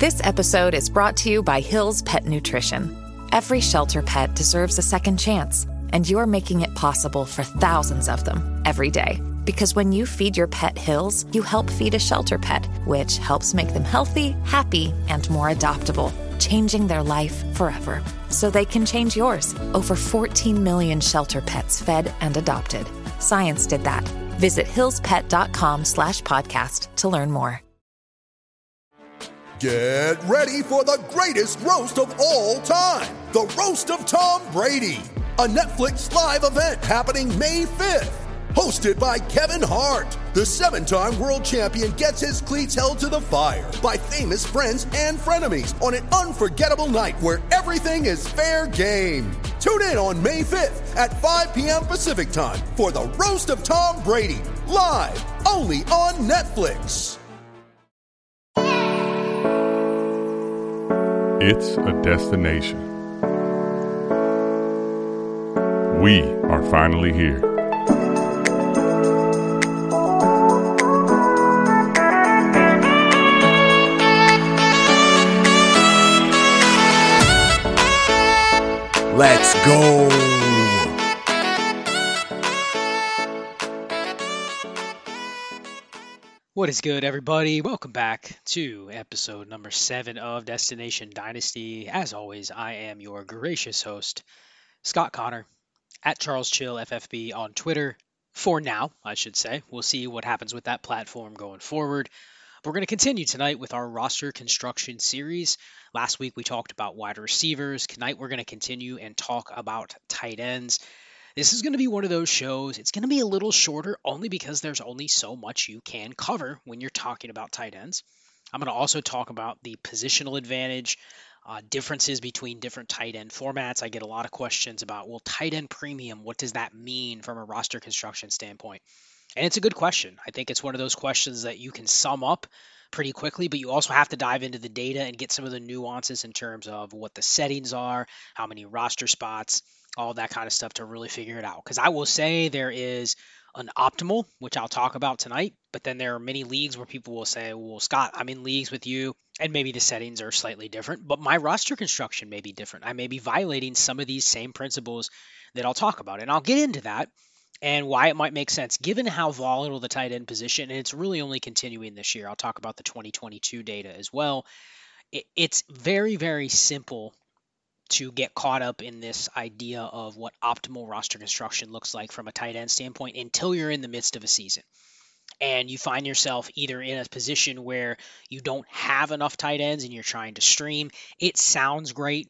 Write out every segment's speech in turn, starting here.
This episode is brought to you by Hill's Pet Nutrition. Every shelter pet deserves a second chance, and you're making it possible for thousands of them every day. Because when you feed your pet Hill's, you help feed a shelter pet, which helps make them healthy, happy, and more adoptable, changing their life forever. So they can change yours. Over 14 million shelter pets fed and adopted. Science did that. Visit hillspet.com/podcast to learn more. Get ready for the greatest roast of all time, the Roast of Tom Brady, a Netflix live event happening May 5th. Hosted by Kevin Hart, the 7-time world champion gets his cleats held to the fire by famous friends and frenemies on an unforgettable night where everything is fair game. Tune in on May 5th at 5 p.m. Pacific time for the Roast of Tom Brady, live only on Netflix. It's a destination. We are finally here. Let's go. What is good, everybody? Welcome back to episode number 7 of Destination Dynasty. As always, I am your gracious host, Scott Connor, at Charles Chill FFB on Twitter. For now, I should say. We'll see what happens with that platform going forward. We're going to continue tonight with our roster construction series. Last week we talked about wide receivers. Tonight we're going to continue and talk about tight ends. This is going to be one of those shows. It's going to be a little shorter only because there's only so much you can cover when you're talking about tight ends. I'm going to also talk about the positional advantage, differences between different tight end formats. I get a lot of questions about, well, tight end premium, what does that mean from a roster construction standpoint? And it's a good question. I think it's one of those questions that you can sum up pretty quickly, but you also have to dive into the data and get some of the nuances in terms of what the settings are, how many roster spots, all that kind of stuff to really figure it out. Because I will say there is an optimal, which I'll talk about tonight, but then there are many leagues where people will say, well, Scott, I'm in leagues with you, and maybe the settings are slightly different, but my roster construction may be different. I may be violating some of these same principles that I'll talk about, and I'll get into that and why it might make sense given how volatile the tight end position, and it's really only continuing this year. I'll talk about the 2022 data as well. It's very, very simple to get caught up in this idea of what optimal roster construction looks like from a tight end standpoint until you're in the midst of a season. And you find yourself either in a position where you don't have enough tight ends and you're trying to stream. It sounds great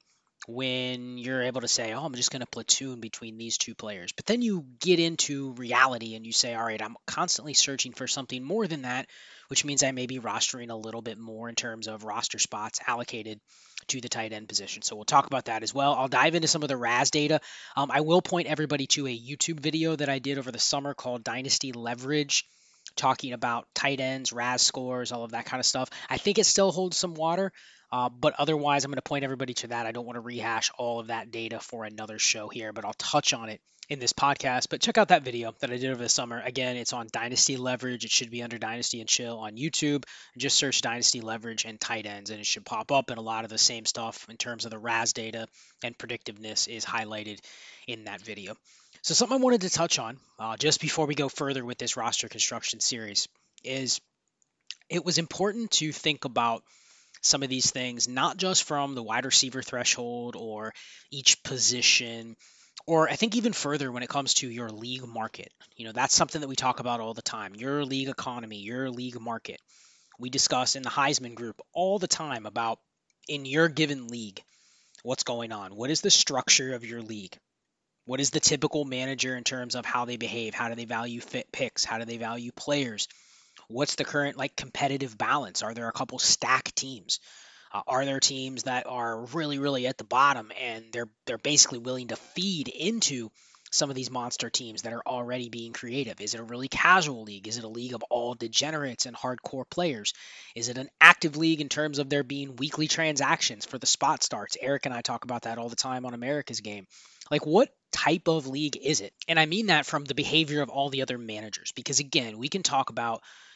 when you're able to say, oh, I'm just going to platoon between these two players. But then you get into reality and you say, all right, I'm constantly searching for something more than that, which means I may be rostering a little bit more in terms of roster spots allocated to the tight end position. So we'll talk about that as well. I'll dive into some of the RAS data. I will point everybody to a YouTube video that I did over the summer called Dynasty Leverage, talking about tight ends, RAS scores, all of that kind of stuff. I think it still holds some water, but otherwise I'm going to point everybody to that. I don't want to rehash all of that data for another show here, but I'll touch on it in this podcast. But check out that video that I did over the summer. Again, it's on Dynasty Leverage. It should be under Dynasty and Chill on YouTube. Just search Dynasty Leverage and tight ends, and it should pop up, and a lot of the same stuff in terms of the RAS data and predictiveness is highlighted in that video. So something I wanted to touch on just before we go further with this roster construction series is it was important to think about some of these things, not just from the wide receiver threshold or each position, or I think even further when it comes to your league market. You know, that's something that we talk about all the time. Your league economy, your league market. We discuss in the Heisman group all the time about in your given league, what's going on? What is the structure of your league? What is the typical manager in terms of how they behave? How do they value fit picks? How do they value players? What's the current competitive balance? Are there a couple stack teams? Are there teams that are really, really at the bottom and they're basically willing to feed into some of these monster teams that are already being creative? Is it a really casual league? Is it a league of all degenerates and hardcore players? Is it an active league in terms of there being weekly transactions for the spot starts? Eric and I talk about that all the time on America's Game. What type of league is it? And I mean that from the behavior of all the other managers, because again, we can talk about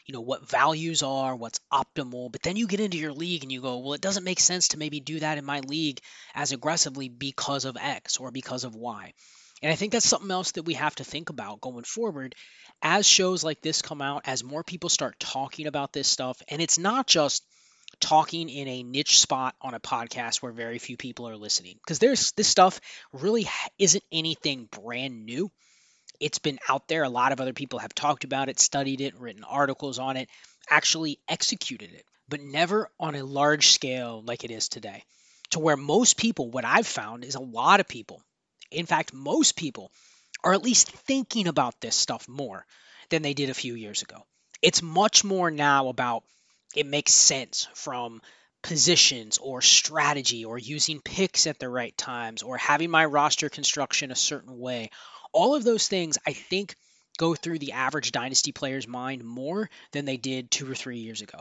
what values are, what's optimal. But then you get into your league and you go, well, it doesn't make sense to maybe do that in my league as aggressively because of X or because of Y. And I think that's something else that we have to think about going forward as shows like this come out, as more people start talking about this stuff. And it's not just talking in a niche spot on a podcast where very few people are listening, because this stuff really isn't anything brand new. It's been out there. A lot of other people have talked about it, studied it, written articles on it, actually executed it, but never on a large scale like it is today. To where most people, what I've found is a lot of people, in fact, most people are at least thinking about this stuff more than they did a few years ago. It's much more now about it makes sense from positions or strategy or using picks at the right times or having my roster construction a certain way. All of those things, I think, go through the average Dynasty player's mind more than they did 2 or 3 years ago.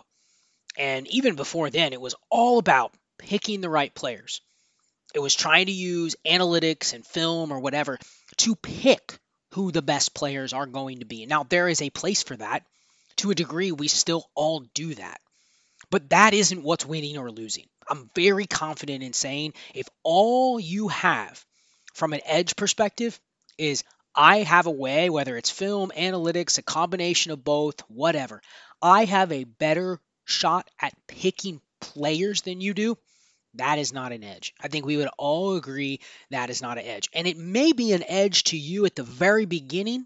And even before then, it was all about picking the right players. It was trying to use analytics and film or whatever to pick who the best players are going to be. Now, there is a place for that. To a degree, we still all do that. But that isn't what's winning or losing. I'm very confident in saying if all you have from an edge perspective is I have a way, whether it's film, analytics, a combination of both, whatever, I have a better shot at picking players than you do, that is not an edge. I think we would all agree that is not an edge. And it may be an edge to you at the very beginning,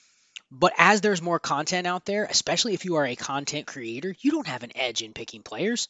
but as there's more content out there, especially if you are a content creator, you don't have an edge in picking players.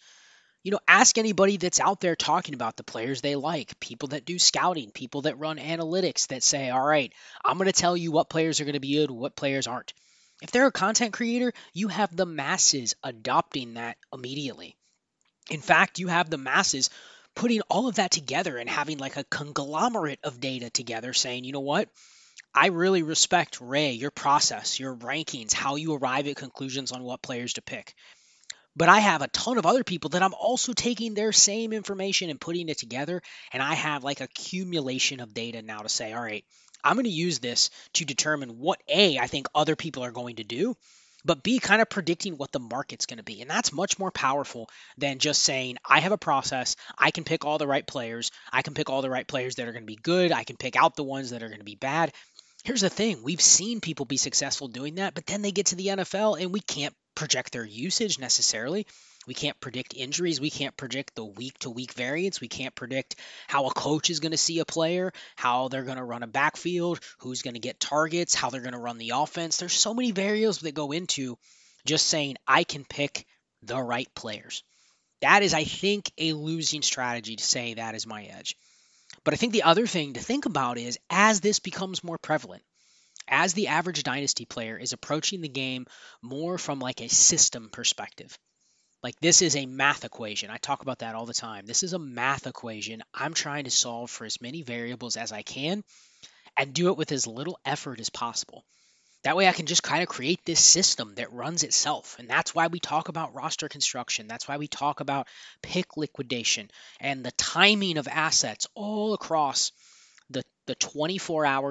Ask anybody that's out there talking about the players they like, people that do scouting, people that run analytics that say, all right, I'm going to tell you what players are going to be good, what players aren't. If they're a content creator, you have the masses adopting that immediately. In fact, you have the masses putting all of that together and having like a conglomerate of data together saying, you know what? I really respect, Ray, your process, your rankings, how you arrive at conclusions on what players to pick. But I have a ton of other people that I'm also taking their same information and putting it together. And I have like accumulation of data now to say, all right, I'm going to use this to determine what A, I think other people are going to do, but B, kind of predicting what the market's going to be. And that's much more powerful than just saying, I have a process. I can pick all the right players. I can pick all the right players that are going to be good. I can pick out the ones that are going to be bad. Here's the thing. We've seen people be successful doing that, but then they get to the NFL and we can't project their usage necessarily. We can't predict injuries. We can't predict the week-to-week variance. We can't predict how a coach is going to see a player, how they're going to run a backfield, who's going to get targets, how they're going to run the offense. There's so many variables that go into just saying, I can pick the right players. That is, I think, a losing strategy to say that is my edge. But I think the other thing to think about is as this becomes more prevalent, as the average Dynasty player is approaching the game more from like a system perspective, like this is a math equation. I talk about that all the time. This is a math equation. I'm trying to solve for as many variables as I can and do it with as little effort as possible. That way I can just kind of create this system that runs itself. And that's why we talk about roster construction. That's why we talk about pick liquidation and the timing of assets all across the 24-hour,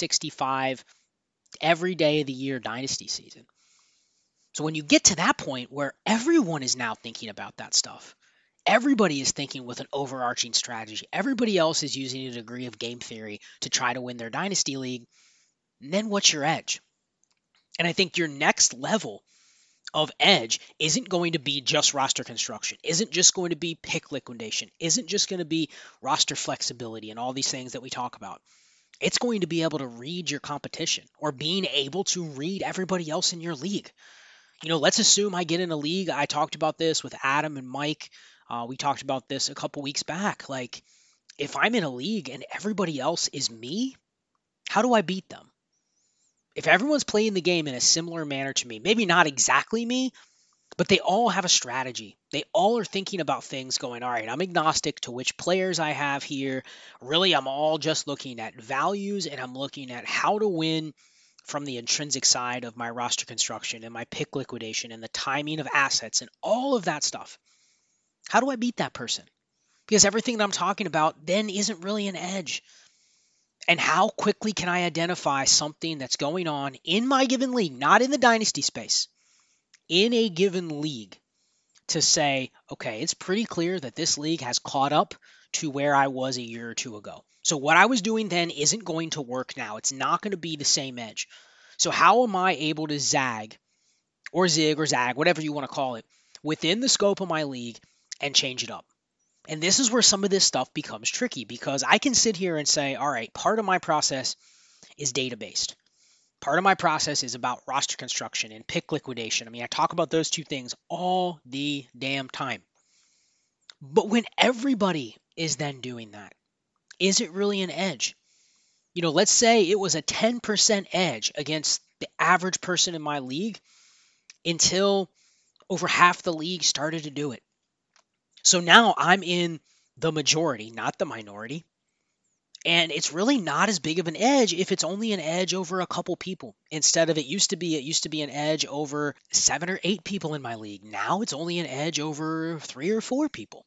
365, every day of the year Dynasty season. So when you get to that point where everyone is now thinking about that stuff, everybody is thinking with an overarching strategy, everybody else is using a degree of game theory to try to win their Dynasty league, then what's your edge? And I think your next level of edge isn't going to be just roster construction, isn't just going to be pick liquidation, isn't just going to be roster flexibility and all these things that we talk about. It's going to be able to read your competition or being able to read everybody else in your league. Let's assume I get in a league. I talked about this with Adam and Mike. We talked about this a couple weeks back. Like, if I'm in a league and everybody else is me, how do I beat them? If everyone's playing the game in a similar manner to me, maybe not exactly me, but they all have a strategy. They all are thinking about things going, all right, I'm agnostic to which players I have here. Really, I'm all just looking at values and I'm looking at how to win from the intrinsic side of my roster construction and my pick liquidation and the timing of assets and all of that stuff. How do I beat that person? Because everything that I'm talking about then isn't really an edge. And how quickly can I identify something that's going on in my given league, not in the Dynasty space, in a given league to say, okay, it's pretty clear that this league has caught up to where I was a year or two ago. So what I was doing then isn't going to work now. It's not going to be the same edge. So how am I able to zag or zig or zag, whatever you want to call it, within the scope of my league and change it up? And this is where some of this stuff becomes tricky, because I can sit here and say, all right, part of my process is data-based. Part of my process is about roster construction and pick liquidation. I mean, I talk about those two things all the damn time. But when everybody is then doing that, is it really an edge? Let's say it was a 10% edge against the average person in my league until over half the league started to do it. So now I'm in the majority, not the minority. And it's really not as big of an edge if it's only an edge over a couple people. Instead of it used to be an edge over 7 or 8 people in my league. Now it's only an edge over 3 or 4 people.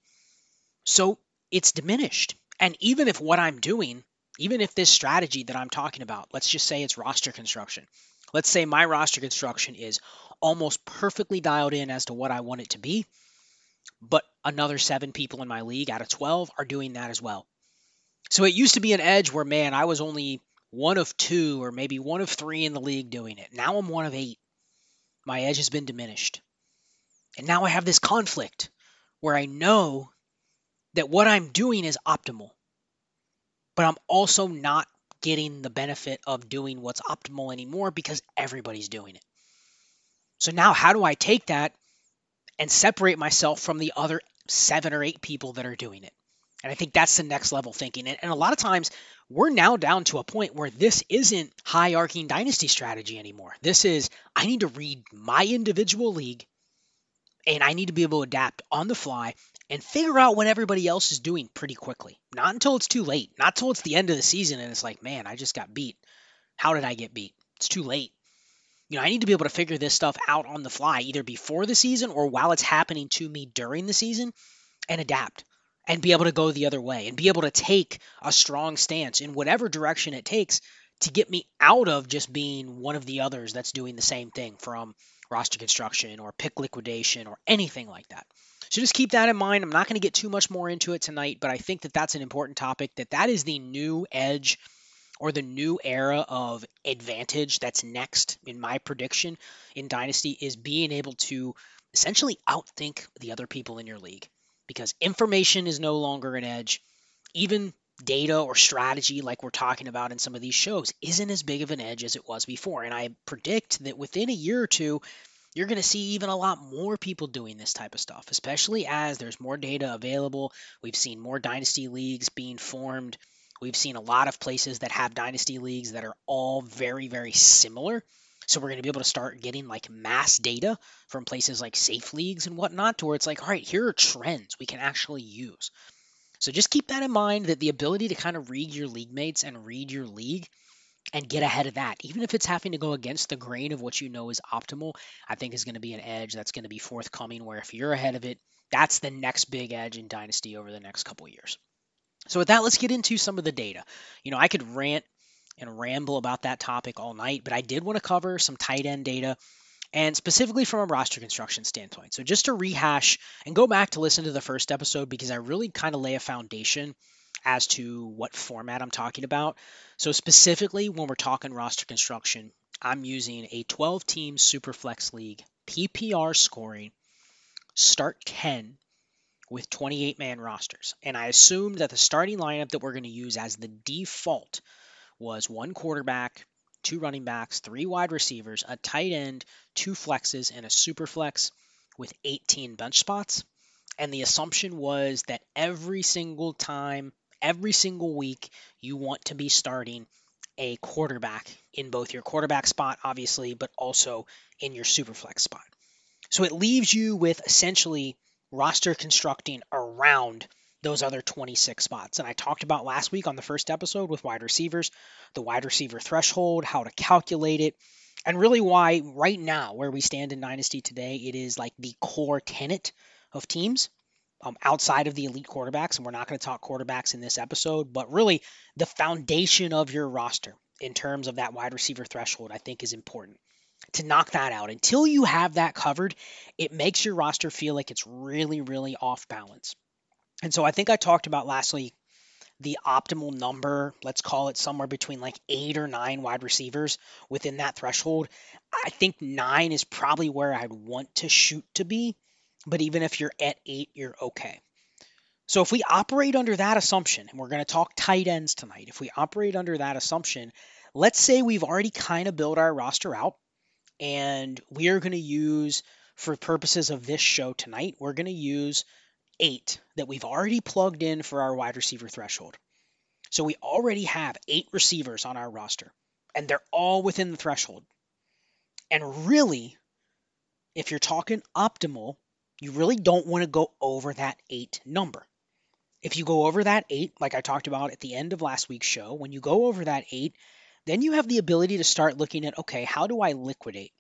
So it's diminished. And even if what I'm doing, even if this strategy that I'm talking about, let's just say it's roster construction. Let's say my roster construction is almost perfectly dialed in as to what I want it to be, but another 7 people in my league out of 12 are doing that as well. So it used to be an edge where, man, I was only one of 2 or maybe one of 3 in the league doing it. Now I'm one of 8. My edge has been diminished. And now I have this conflict where I know that what I'm doing is optimal, but I'm also not getting the benefit of doing what's optimal anymore because everybody's doing it. So now how do I take that and separate myself from the other 7 or 8 people that are doing it? And I think that's the next level thinking. And a lot of times we're now down to a point where this isn't hierarchy dynasty strategy anymore. This is, I need to read my individual league and I need to be able to adapt on the fly and figure out what everybody else is doing pretty quickly. Not until it's too late. Not until it's the end of the season and it's like, man, I just got beat. How did I get beat? It's too late. I need to be able to figure this stuff out on the fly, either before the season or while it's happening to me during the season, and adapt and be able to go the other way and be able to take a strong stance in whatever direction it takes to get me out of just being one of the others that's doing the same thing from roster construction or pick liquidation or anything like that. So just keep that in mind. I'm not going to get too much more into it tonight, but I think that that's an important topic, that is the new edge or the new era of advantage that's next in my prediction in Dynasty, is being able to essentially outthink the other people in your league. Because information is no longer an edge. Even data or strategy, like we're talking about in some of these shows, isn't as big of an edge as it was before. And I predict that within a year or two, you're going to see even a lot more people doing this type of stuff, especially as there's more data available. We've seen more dynasty leagues being formed. We've seen a lot of places that have dynasty leagues that are all very, very similar. So we're going to be able to start getting like mass data from places like safe leagues and whatnot, to where it's like, all right, here are trends we can actually use. So just keep that in mind, that the ability to kind of read your league mates and read your league and get ahead of that, even if it's having to go against the grain of what you know is optimal, I think is going to be an edge that's going to be forthcoming, where if you're ahead of it, that's the next big edge in Dynasty over the next couple of years. So with that, let's get into some of the data. I could rant and ramble about that topic all night, but I did want to cover some tight end data, and specifically from a roster construction standpoint. So just to rehash and go back to listen to the first episode, because I really kind of lay a foundation as to what format I'm talking about. So specifically when we're talking roster construction, I'm using a 12-team Superflex League, PPR scoring, start 10 with 28-man rosters. And I assumed that the starting lineup that we're going to use as the default was 1 quarterback, 2 running backs, 3 wide receivers, a tight end, 2 flexes, and a super flex with 18 bench spots. And the assumption was that every single time, every single week, you want to be starting a quarterback in both your quarterback spot, obviously, but also in your super flex spot. So it leaves you with essentially roster constructing around those other 26 spots. And I talked about last week on the first episode with wide receivers, the wide receiver threshold, how to calculate it, and really why right now, where we stand in Dynasty today, it is like the core tenet of teams outside of the elite quarterbacks. And we're not going to talk quarterbacks in this episode, but really the foundation of your roster in terms of that wide receiver threshold, I think, is important. to knock that out. Until you have that covered, it makes your roster feel like it's really, really off balance. And so I think I talked about lastly the optimal number, let's call it somewhere between like 8 or 9 wide receivers within that threshold. I think 9 is probably where I'd want to shoot to be, but even if you're at 8, you're okay. So if we operate under that assumption, and we're going to talk tight ends tonight, if we operate under that assumption, let's say we've already kind of built our roster out, and we are going to use, for purposes of this show tonight, we're going to use 8 that we've already plugged in for our wide receiver threshold. So we already have 8 receivers on our roster, and they're all within the threshold. And really, if you're talking optimal, you really don't want to go over that 8 number. If you go over that 8, like I talked about at the end of last week's show, when you go over that 8, then you have the ability to start looking at, okay, how do I liquidate?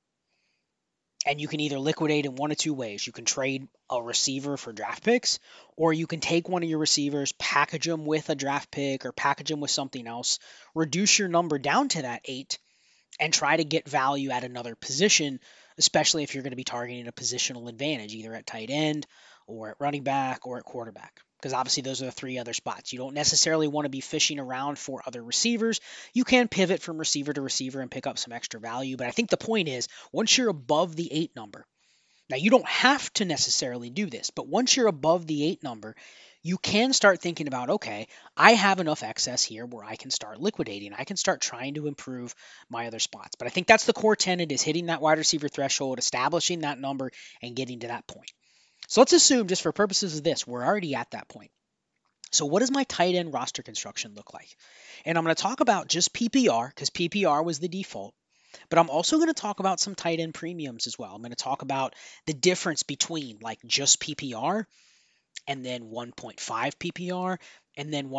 And you can either liquidate in one of two ways. You can trade a receiver for draft picks, or you can take one of your receivers, package them with a draft pick or package them with something else, reduce your number down to that 8, and try to get value at another position, especially if you're going to be targeting a positional advantage, either at tight end or at running back or at quarterback. Because obviously those are the 3 other spots. You don't necessarily want to be fishing around for other receivers. You can pivot from receiver to receiver and pick up some extra value. But I think the point is, once you're above the 8 number, now you don't have to necessarily do this, but once you're above the 8 number, you can start thinking about, okay, I have enough excess here where I can start liquidating. I can start trying to improve my other spots. But I think that's the core tenet, is hitting that wide receiver threshold, establishing that number, and getting to that point. So let's assume, just for purposes of this, we're already at that point. So what does my tight end roster construction look like? And I'm going to talk about just PPR, because PPR was the default. But I'm also going to talk about some tight end premiums as well. I'm going to talk about the difference between like just PPR and then 1.5 PPR and then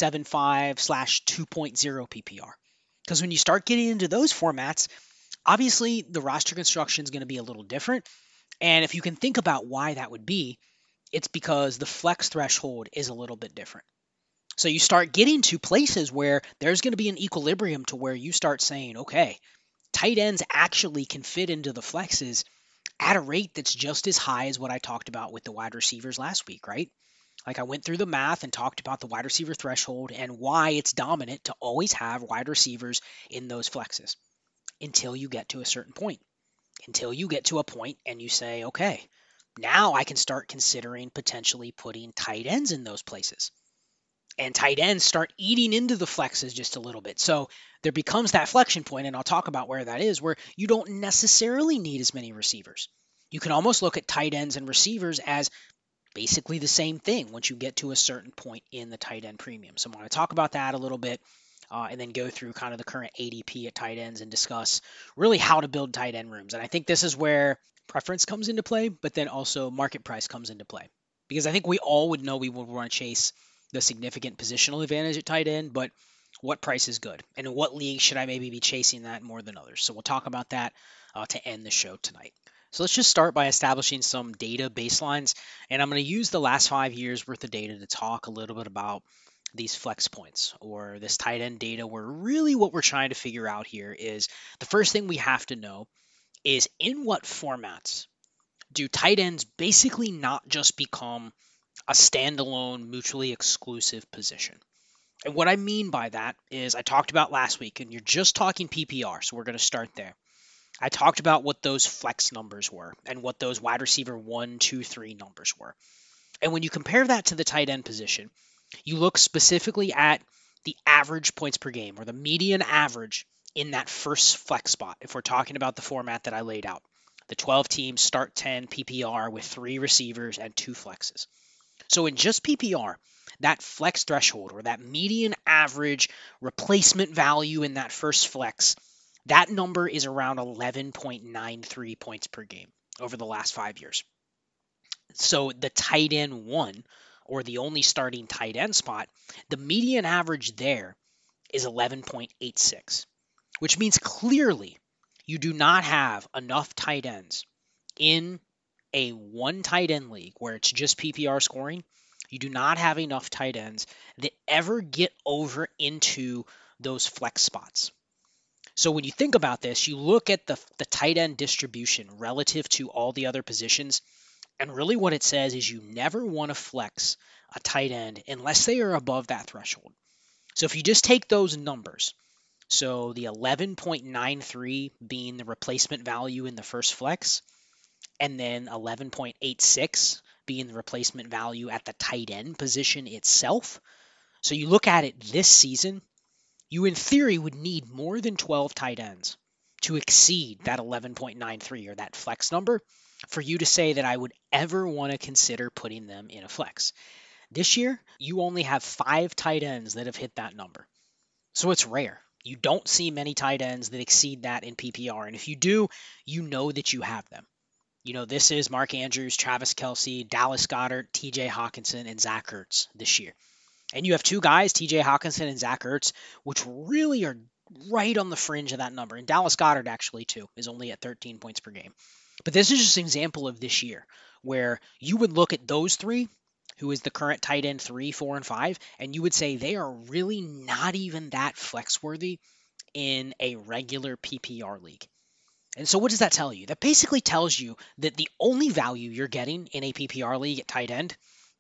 1.75/2.0 PPR. Because when you start getting into those formats, obviously the roster construction is going to be a little different. And if you can think about why that would be, it's because the flex threshold is a little bit different. So you start getting to places where there's going to be an equilibrium to where you start saying, okay, tight ends actually can fit into the flexes at a rate that's just as high as what I talked about with the wide receivers last week, right? Like I went through the math and talked about the wide receiver threshold and why it's dominant to always have wide receivers in those flexes until you get to a certain point. Until you get to a point and you say, okay, now I can start considering potentially putting tight ends in those places. And tight ends start eating into the flexes just a little bit. So there becomes that flexion point, and I'll talk about where that is, where you don't necessarily need as many receivers. You can almost look at tight ends and receivers as basically the same thing once you get to a certain point in the tight end premium. So I'm going to talk about that a little bit. And then go through kind of the current ADP at tight ends and discuss really how to build tight end rooms. And I think this is where preference comes into play, but then also market price comes into play. Because I think we all would know we would want to chase the significant positional advantage at tight end, but what price is good? And in what league should I maybe be chasing that more than others? So we'll talk about that to end the show tonight. So let's just start by establishing some data baselines. And I'm going to use the last 5 years worth of data to talk a little bit about these flex points or this tight end data, where really what we're trying to figure out here is the first thing we have to know is in what formats do tight ends basically not just become a standalone mutually exclusive position. And what I mean by that is I talked about last week, and you're just talking PPR, so we're going to start there. I talked about what those flex numbers were and what those wide receiver 1, 2, 3 numbers were. And when you compare that to the tight end position, you look specifically at the average points per game, or the median average in that first flex spot. If we're talking about the format that I laid out, the 12 teams start 10 PPR with 3 receivers and 2 flexes. So in just PPR, that flex threshold, or that median average replacement value in that first flex, that number is around 11.93 points per game over the last 5 years. So the tight end 1, or the only starting tight end spot, the median average there is 11.86, which means clearly you do not have enough tight ends in a one tight end league where it's just PPR scoring. You do not have enough tight ends that ever get over into those flex spots. So when you think about this, you look at the tight end distribution relative to all the other positions, and really what it says is you never want to flex a tight end unless they are above that threshold. So if you just take those numbers, so the 11.93 being the replacement value in the first flex, and then 11.86 being the replacement value at the tight end position itself. So you look at it this season, you in theory would need more than 12 tight ends to exceed that 11.93 or that flex number for you to say that I would ever want to consider putting them in a flex. This year, you only have 5 tight ends that have hit that number. So it's rare. You don't see many tight ends that exceed that in PPR. And if you do, you know that you have them. You know, this is Mark Andrews, Travis Kelce, Dallas Goedert, TJ Hockenson, and Zach Ertz this year. And you have 2 guys, TJ Hockenson and Zach Ertz, which really are right on the fringe of that number. And Dallas Goedert actually, too, is only at 13 points per game. But this is just an example of this year where you would look at those 3, who is the current tight end 3, 4, and 5, and you would say they are really not even that flex worthy in a regular PPR league. And so what does that tell you? That basically tells you that the only value you're getting in a PPR league at tight end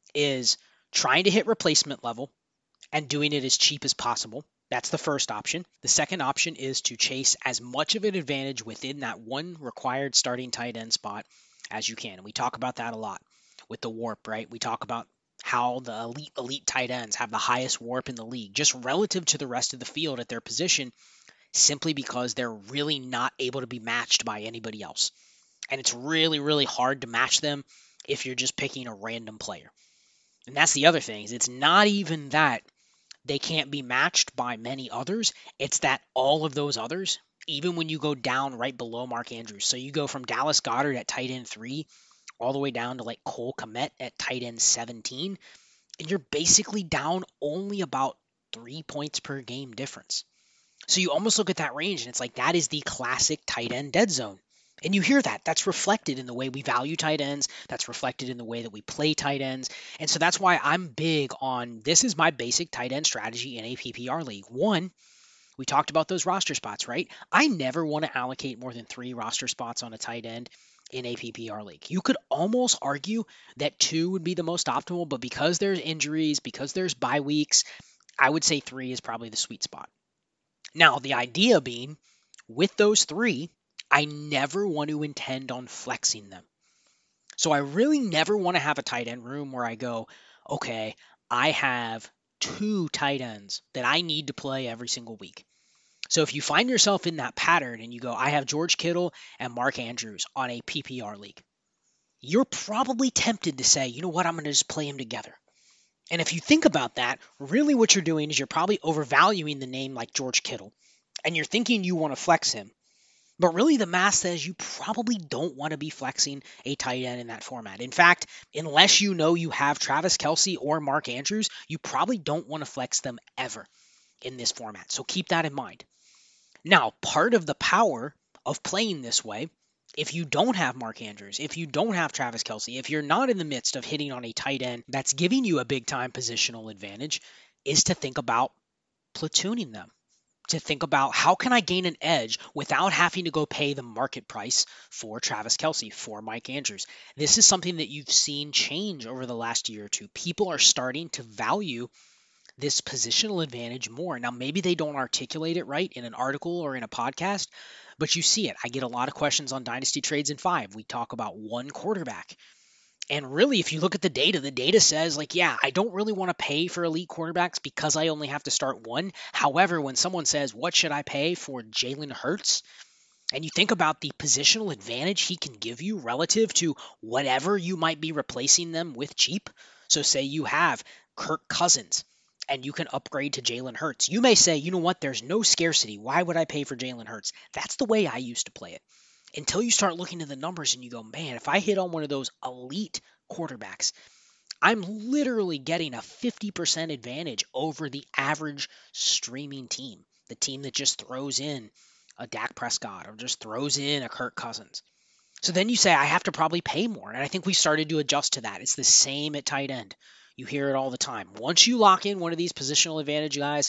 is trying to hit replacement level and doing it as cheap as possible. That's the first option. The second option is to chase as much of an advantage within that one required starting tight end spot as you can. And we talk about that a lot with the warp, right? We talk about how the elite tight ends have the highest warp in the league, just relative to the rest of the field at their position, simply because they're really not able to be matched by anybody else. And it's really, really hard to match them if you're just picking a random player. And that's the other thing, is it's not even that they can't be matched by many others. It's that all of those others, even when you go down right below Mark Andrews, so you go from Dallas Goedert at tight end 3 all the way down to like Cole Kmet at tight end 17, and you're basically down only about 3 points per game difference. So you almost look at that range and it's like that is the classic tight end dead zone. And you hear that. That's reflected in the way we value tight ends. That's reflected in the way that we play tight ends. And so that's why I'm big on this is my basic tight end strategy in a PPR league. One, we talked about those roster spots, right? I never want to allocate more than 3 roster spots on a tight end in a PPR league. You could almost argue that 2 would be the most optimal, but because there's injuries, because there's bye weeks, I would say 3 is probably the sweet spot. Now, the idea being, with those 3, I never want to intend on flexing them. So I really never want to have a tight end room where I go, okay, I have 2 tight ends that I need to play every single week. So if you find yourself in that pattern and you go, I have George Kittle and Mark Andrews on a PPR league, you're probably tempted to say, you know what, I'm going to just play them together. And if you think about that, really what you're doing is you're probably overvaluing the name like George Kittle, and you're thinking you want to flex him. But really the math says you probably don't want to be flexing a tight end in that format. In fact, unless you know you have Travis Kelce or Mark Andrews, you probably don't want to flex them ever in this format. So keep that in mind. Now, part of the power of playing this way, if you don't have Mark Andrews, if you don't have Travis Kelce, if you're not in the midst of hitting on a tight end that's giving you a big-time positional advantage, is to think about platooning them. To think about how can I gain an edge without having to go pay the market price for Travis Kelce, for Mike Andrews. This is something that you've seen change over the last year or two. People are starting to value this positional advantage more. Now, maybe they don't articulate it right in an article or in a podcast, but you see it. I get a lot of questions on Dynasty Trades in 5. We talk about one quarterback. And really, if you look at the data says, like, yeah, I don't really want to pay for elite quarterbacks because I only have to start one. However, when someone says, what should I pay for Jalen Hurts? And you think about the positional advantage he can give you relative to whatever you might be replacing them with cheap. So say you have Kirk Cousins and you can upgrade to Jalen Hurts. You may say, you know what, there's no scarcity. Why would I pay for Jalen Hurts? That's the way I used to play it. Until you start looking at the numbers and you go, man, if I hit on one of those elite quarterbacks, I'm literally getting a 50% advantage over the average streaming team, the team that just throws in a Dak Prescott or just throws in a Kirk Cousins. So then you say, I have to probably pay more. And I think we started to adjust to that. It's the same at tight end. You hear it all the time. Once you lock in one of these positional advantage guys,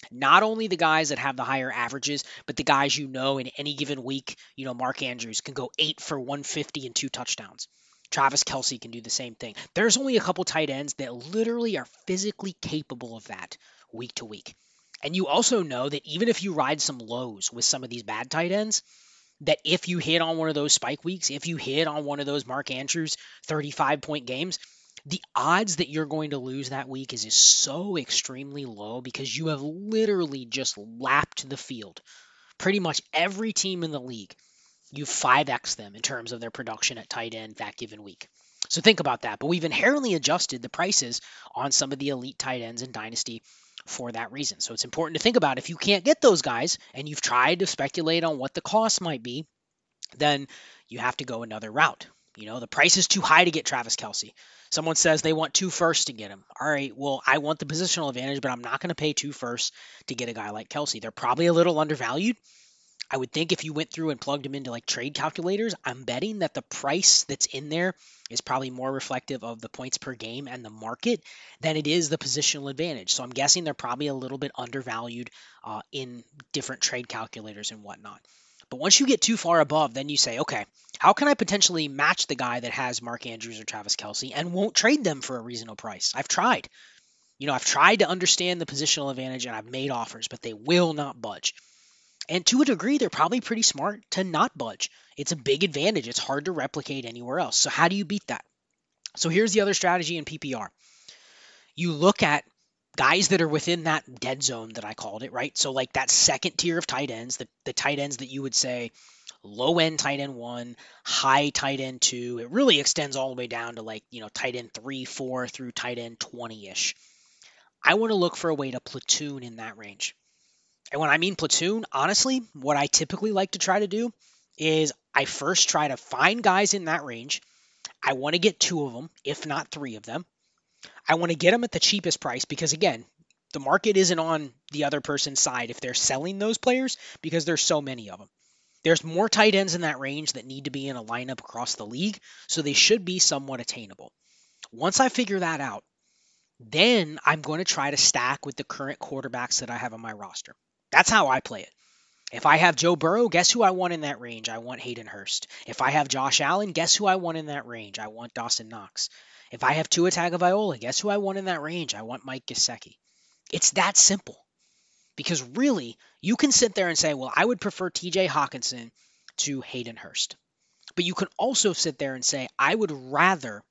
Not only the guys that have the higher averages, but the guys in any given week, Mark Andrews can go 8 for 150 and 2 touchdowns. Travis Kelce can do the same thing. There's only a couple tight ends that literally are physically capable of that week to week. And you also know that even if you ride some lows with some of these bad tight ends, that if you hit on one of those spike weeks, if you hit on one of those Mark Andrews 35-point games, the odds that you're going to lose that week is so extremely low because you have literally just lapped the field. Pretty much every team in the league, you 5x them in terms of their production at tight end that given week. So think about that. But we've inherently adjusted the prices on some of the elite tight ends in Dynasty for that reason. So it's important to think about if you can't get those guys and you've tried to speculate on what the cost might be, then you have to go another route. The price is too high to get Travis Kelce. Someone says they want 2 firsts to get him. All right, well, I want the positional advantage, but I'm not going to pay 2 firsts to get a guy like Kelce. They're probably a little undervalued. I would think if you went through and plugged them into like trade calculators, I'm betting that the price that's in there is probably more reflective of the points per game and the market than it is the positional advantage. So I'm guessing they're probably a little bit undervalued in different trade calculators and whatnot. But once you get too far above, then you say, okay, how can I potentially match the guy that has Mark Andrews or Travis Kelce and won't trade them for a reasonable price? I've tried. I've tried to understand the positional advantage and I've made offers, but they will not budge. And to a degree, they're probably pretty smart to not budge. It's a big advantage. It's hard to replicate anywhere else. So how do you beat that? So here's the other strategy in PPR. You look at guys that are within that dead zone that I called it, right? So like that second tier of tight ends, the tight ends that you would say low end tight end 1, high tight end 2. It really extends all the way down to like, tight end 3, 4 through tight end 20-ish. I want to look for a way to platoon in that range. And when I mean platoon, honestly, what I typically like to try to do is I first try to find guys in that range. I want to get 2 of them, if not 3 of them. I want to get them at the cheapest price because, again, the market isn't on the other person's side if they're selling those players because there's so many of them. There's more tight ends in that range that need to be in a lineup across the league, so they should be somewhat attainable. Once I figure that out, then I'm going to try to stack with the current quarterbacks that I have on my roster. That's how I play it. If I have Joe Burrow, guess who I want in that range? I want Hayden Hurst. If I have Josh Allen, guess who I want in that range? I want Dawson Knox. If I have Tua Tagovailoa, guess who I want in that range? I want Mike Gesicki. It's that simple. Because really, you can sit there and say, well, I would prefer TJ Hawkinson to Hayden Hurst. But you can also sit there and say, I would rather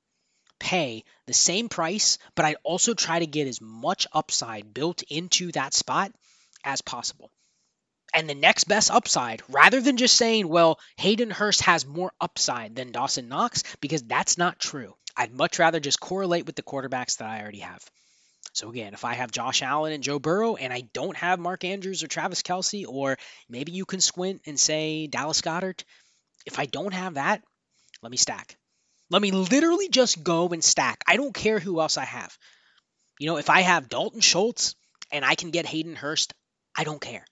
pay the same price, but I'd also try to get as much upside built into that spot as possible. And the next best upside, rather than just saying, well, Hayden Hurst has more upside than Dawson Knox, because that's not true. I'd much rather just correlate with the quarterbacks that I already have. So again, if I have Josh Allen and Joe Burrow and I don't have Mark Andrews or Travis Kelce, or maybe you can squint and say Dallas Goedert, if I don't have that, let me stack. Let me literally just go and stack. I don't care who else I have. If I have Dalton Schultz and I can get Hayden Hurst, I don't care.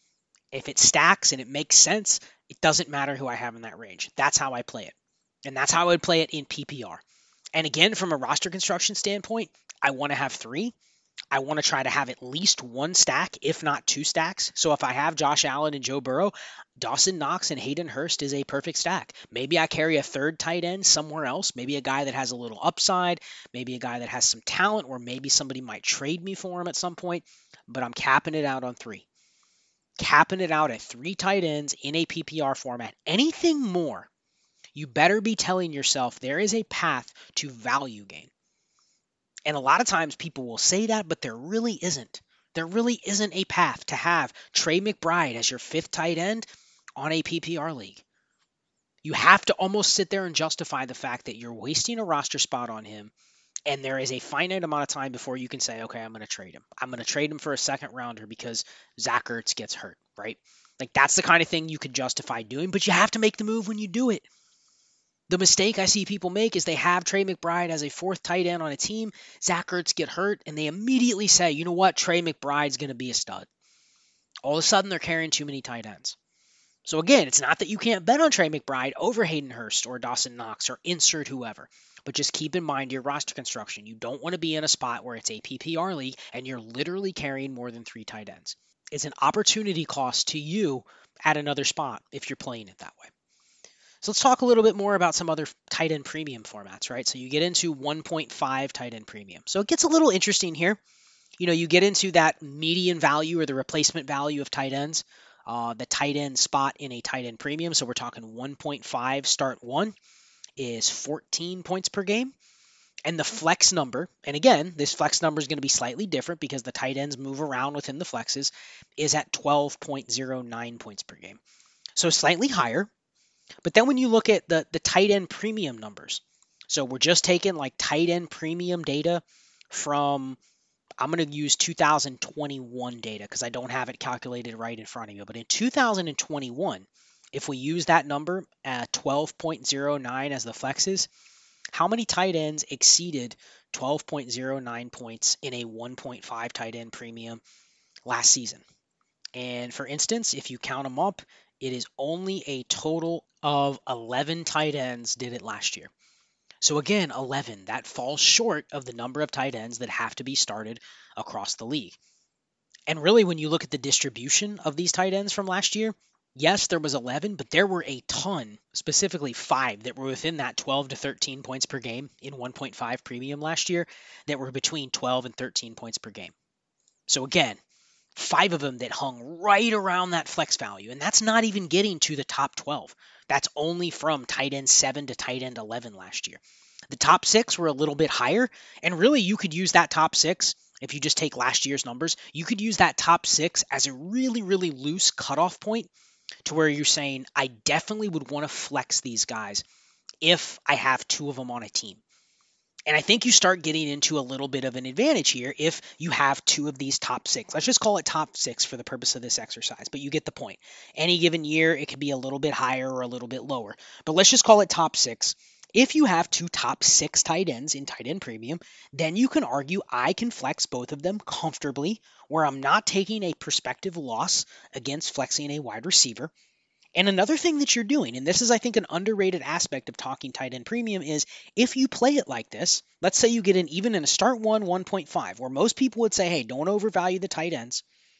If it stacks and it makes sense, it doesn't matter who I have in that range. That's how I play it. And that's how I would play it in PPR. And again, from a roster construction standpoint, I want to have 3. I want to try to have at least 1 stack, if not 2 stacks. So if I have Josh Allen and Joe Burrow, Dawson Knox and Hayden Hurst is a perfect stack. Maybe I carry a 3rd tight end somewhere else. Maybe a guy that has a little upside. Maybe a guy that has some talent, or maybe somebody might trade me for him at some point. But I'm capping it out on 3. Capping it out at 3 tight ends in a PPR format. Anything more, you better be telling yourself there is a path to value gain. And a lot of times people will say that, but there really isn't. There really isn't a path to have Trey McBride as your 5th tight end on a PPR league. You have to almost sit there and justify the fact that you're wasting a roster spot on him, and there is a finite amount of time before you can say, okay, I'm going to trade him. I'm going to trade him for a 2nd rounder because Zach Ertz gets hurt, right? Like, that's the kind of thing you could justify doing, but you have to make the move when you do it. The mistake I see people make is they have Trey McBride as a 4th tight end on a team. Zach Ertz get hurt, and they immediately say, you know what, Trey McBride's going to be a stud. All of a sudden, they're carrying too many tight ends. So again, it's not that you can't bet on Trey McBride over Hayden Hurst or Dawson Knox or insert whoever. But just keep in mind your roster construction. You don't want to be in a spot where it's a PPR league and you're literally carrying more than 3 tight ends. It's an opportunity cost to you at another spot if you're playing it that way. So let's talk a little bit more about some other tight end premium formats, right? So you get into 1.5 tight end premium. So it gets a little interesting here. You get into that median value or the replacement value of tight ends, the tight end spot in a tight end premium. So we're talking 1.5 start 1 is 14 points per game. And the flex number, and again, this flex number is going to be slightly different because the tight ends move around within the flexes, is at 12.09 points per game. So slightly higher. But then when you look at the tight end premium numbers, so we're just taking like tight end premium data from, I'm going to use 2021 data because I don't have it calculated right in front of me. But in 2021, if we use that number at 12.09 as the flexes, how many tight ends exceeded 12.09 points in a 1.5 tight end premium last season? And for instance, if you count them up, it is only a total of 11 tight ends did it last year. So again, 11, that falls short of the number of tight ends that have to be started across the league. And really, when you look at the distribution of these tight ends from last year, yes, there was 11, but there were a ton, specifically 5, that were within that 12 to 13 points per game in 1.5 premium last year that were between 12 and 13 points per game. So again, 5 of them that hung right around that flex value. And that's not even getting to the top 12. That's only from tight end 7 to tight end 11 last year. The top 6 were a little bit higher. And really, you could use that top 6, if you just take last year's numbers, you could use that top 6 as a really, really loose cutoff point to where you're saying, I definitely would want to flex these guys if I have 2 of them on a team. And I think you start getting into a little bit of an advantage here if you have 2 of these top 6. Let's just call it top 6 for the purpose of this exercise, but you get the point. Any given year, it could be a little bit higher or a little bit lower. But let's just call it top 6. If you have 2 top 6 tight ends in tight end premium, then you can argue I can flex both of them comfortably, where I'm not taking a prospective loss against flexing a wide receiver. And another thing that you're doing, and this is, I think, an underrated aspect of talking tight end premium, is if you play it like this, let's say you get in even in a start 1.5, where most people would say, hey, don't overvalue the tight ends.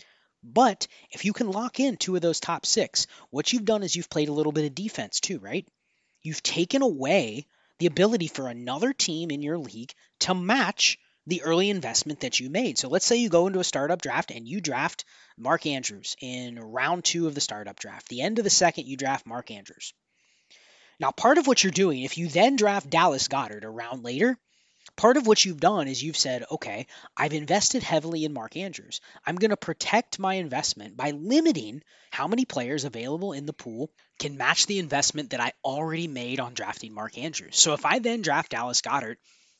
But if you can lock in 2 of those top 6, what you've done is you've played a little bit of defense too, right? You've taken away the ability for another team in your league to match the early investment that you made. So let's say you go into a startup draft and you draft Mark Andrews in round 2 of the startup draft. The end of the second, you draft Mark Andrews. Now, part of what you're doing, if you then draft Dallas Goedert a round later, part of what you've done is you've said, okay, I've invested heavily in Mark Andrews. I'm going to protect my investment by limiting how many players available in the pool can match the investment that I already made on drafting Mark Andrews. So if I then draft Dallas Goedert,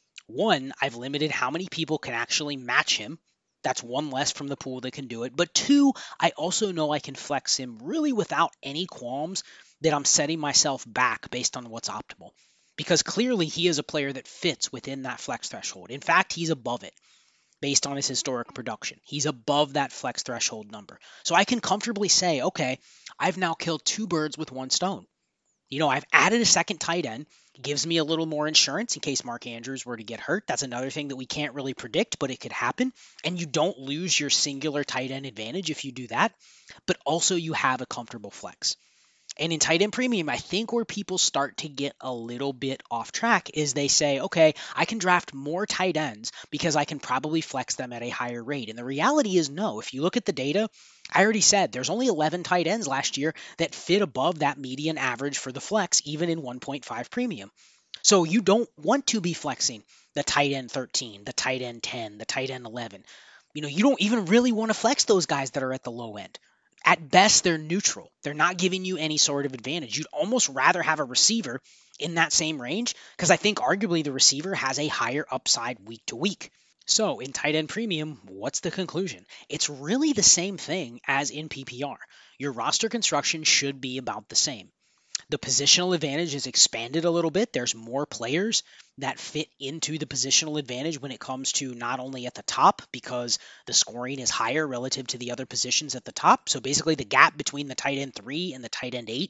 1, I've limited how many people can actually match him. That's 1 less from the pool that can do it. But 2, I also know I can flex him really without any qualms that I'm setting myself back based on what's optimal. Because clearly he is a player that fits within that flex threshold. In fact, he's above it based on his historic production. He's above that flex threshold number. So I can comfortably say, okay, I've now killed 2 birds with 1 stone. I've added a second tight end. It gives me a little more insurance in case Mark Andrews were to get hurt. That's another thing that we can't really predict, but it could happen. And you don't lose your singular tight end advantage if you do that. But also you have a comfortable flex. And in tight end premium, I think where people start to get a little bit off track is they say, okay, I can draft more tight ends because I can probably flex them at a higher rate. And the reality is no. If you look at the data, I already said there's only 11 tight ends last year that fit above that median average for the flex, even in 1.5 premium. So you don't want to be flexing the tight end 13, the tight end 10, the tight end 11. You don't even really want to flex those guys that are at the low end. At best, they're neutral. They're not giving you any sort of advantage. You'd almost rather have a receiver in that same range because I think arguably the receiver has a higher upside week to week. So in tight end premium, what's the conclusion? It's really the same thing as in PPR. Your roster construction should be about the same. The positional advantage is expanded a little bit. There's more players that fit into the positional advantage when it comes to not only at the top because the scoring is higher relative to the other positions at the top. So basically the gap between the tight end 3 and the tight end 8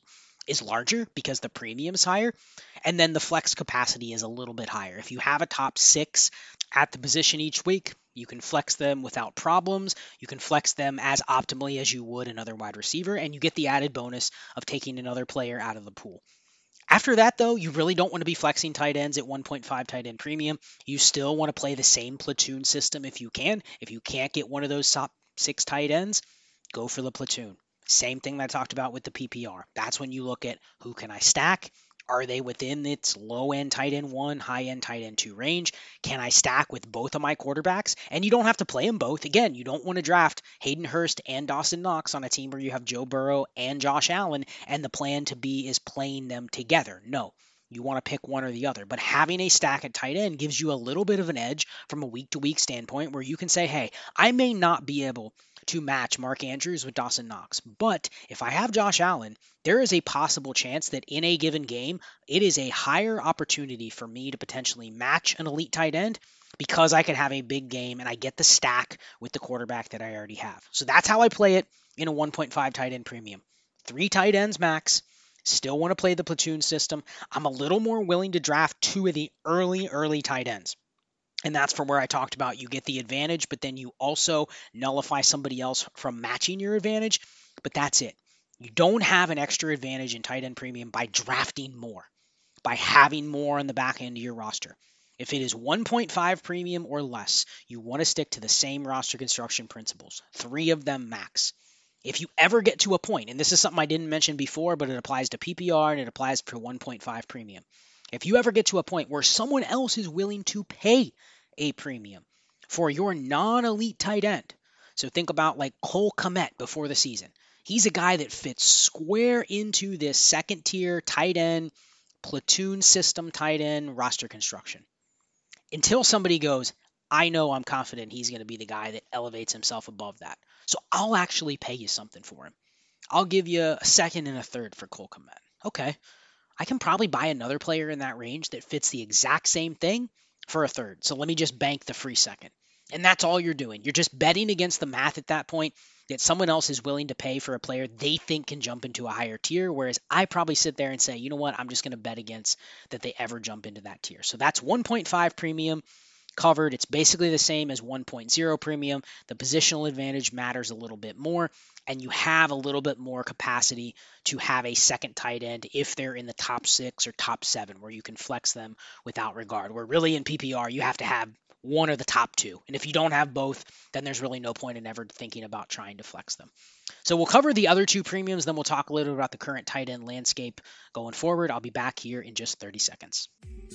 is larger because the premium is higher, and then the flex capacity is a little bit higher. If you have a top 6 at the position each week, you can flex them without problems. You can flex them as optimally as you would another wide receiver, and you get the added bonus of taking another player out of the pool. After that, though, you really don't want to be flexing tight ends at 1.5 tight end premium. You still want to play the same platoon system if you can. If you can't get one of those top 6 tight ends, go for the platoon. Same thing that I talked about with the PPR. That's when you look at who can I stack? Are they within its low-end tight end 1, high-end tight end 2 range? Can I stack with both of my quarterbacks? And you don't have to play them both. Again, you don't want to draft Hayden Hurst and Dawson Knox on a team where you have Joe Burrow and Josh Allen, and the plan to be is playing them together. No, you want to pick one or the other. But having a stack at tight end gives you a little bit of an edge from a week-to-week standpoint where you can say, hey, I may not be able to match Mark Andrews with Dawson Knox, but if I have Josh Allen, there is a possible chance that in a given game, it is a higher opportunity for me to potentially match an elite tight end because I could have a big game and I get the stack with the quarterback that I already have. So that's how I play it in a 1.5 tight end premium. 3 tight ends max. Still want to play the platoon system. I'm a little more willing to draft 2 of the early tight ends. And that's from where I talked about you get the advantage, but then you also nullify somebody else from matching your advantage. But that's it. You don't have an extra advantage in tight end premium by drafting more, by having more on the back end of your roster. If it is 1.5 premium or less, you want to stick to the same roster construction principles, 3 of them max. If you ever get to a point, and this is something I didn't mention before, but it applies to PPR and it applies for 1.5 premium. If you ever get to a point where someone else is willing to pay a premium for your non-elite tight end, so think about like Cole Kmet before the season. He's a guy that fits square into this second tier tight end, platoon system tight end roster construction. Until somebody goes, I know I'm confident he's going to be the guy that elevates himself above that. So I'll actually pay you something for him. I'll give you a second and a third for Cole Kmet. Okay. I can probably buy another player in that range that fits the exact same thing for a third. So let me just bank the free second. And that's all you're doing. You're just betting against the math at that point that someone else is willing to pay for a player they think can jump into a higher tier, whereas I probably sit there and say, you know what, I'm just going to bet against that they ever jump into that tier. So that's 1.5 premium covered. It's basically the same as 1.0 premium. The positional advantage matters a little bit more, and you have a little bit more capacity to have a second tight end if they're in the top 6 or top 7, where you can flex them without regard. Where really in PPR, you have to have one or the top 2. And if you don't have both, then there's really no point in ever thinking about trying to flex them. So we'll cover the other 2 premiums, then we'll talk a little bit about the current tight end landscape going forward. I'll be back here in just 30 seconds.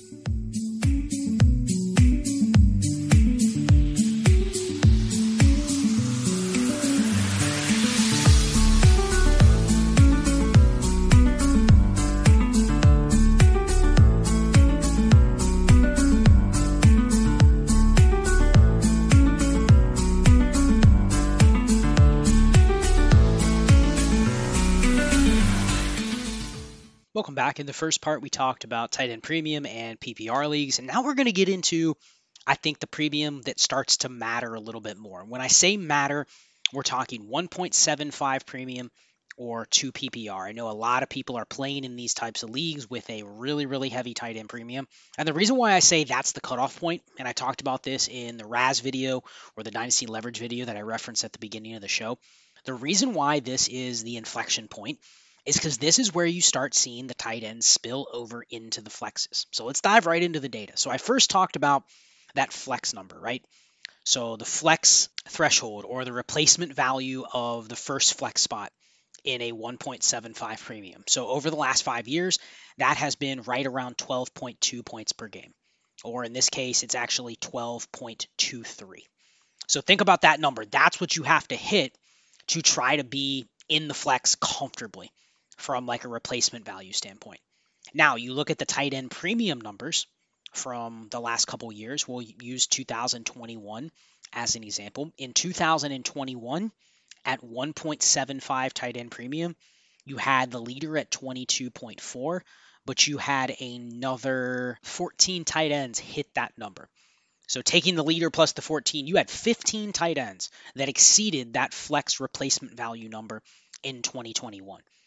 Welcome back. In the first part, we talked about tight end premium and PPR leagues, and now we're going to get into, I think, the premium that starts to matter a little bit more. When I say matter, we're talking 1.75 premium or 2 PPR. I know a lot of people are playing in these types of leagues with a really, really heavy tight end premium. And the reason why I say that's the cutoff point, and I talked about this in the Raz video or the Dynasty Leverage video that I referenced at the beginning of the show, the reason why this is the inflection point is because this is where you start seeing the tight ends spill over into the flexes. So let's dive right into the data. So I first talked about that flex number, right? So the flex threshold or the replacement value of the first flex spot in a 1.75 premium. So over the last 5 years, that has been right around 12.2 points per game. Or in this case, it's actually 12.23. So think about that number. That's what you have to hit to try to be in the flex comfortably from like a replacement value standpoint. Now, you look at the tight end premium numbers from the last couple years. We'll use 2021 as an example. In 2021, at 1.75 tight end premium, you had the leader at 22.4, but you had another 14 tight ends hit that number. So taking the leader plus the 14, you had 15 tight ends that exceeded that flex replacement value number in 2021.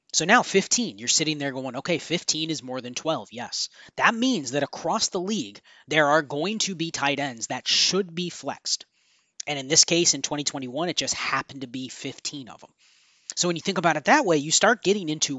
So now 15, you're sitting there going, okay, 15 is more than 12. Yes. That means that across the league, there are going to be tight ends that should be flexed. And in this case, in 2021, it just happened to be 15 of them. So when you think about it that way, you start getting into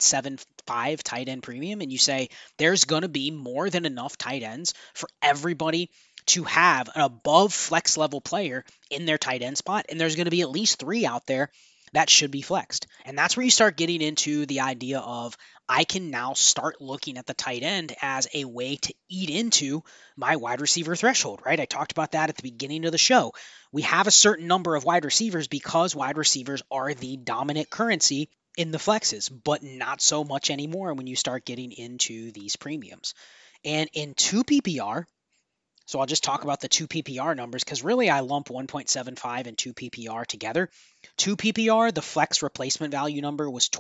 1.75 tight end premium, and you say there's going to be more than enough tight ends for everybody to have an above flex level player in their tight end spot. And there's going to be at least 3 out there that should be flexed. And that's where you start getting into the idea of I can now start looking at the tight end as a way to eat into my wide receiver threshold, right? I talked about that at the beginning of the show. We have a certain number of wide receivers because wide receivers are the dominant currency in the flexes, but not so much anymore when you start getting into these premiums. And in 2 PPR, so I'll just talk about the 2 PPR numbers because really I lump 1.75 and 2 PPR together. 2 PPR, the flex replacement value number was